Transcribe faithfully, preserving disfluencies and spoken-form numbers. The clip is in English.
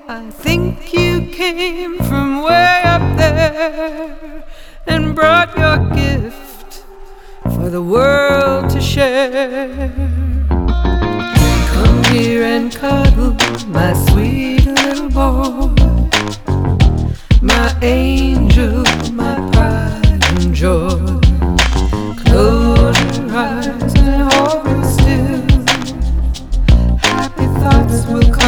I think you came from way up there and brought your gift for the world to share. Come here and cuddle, my sweet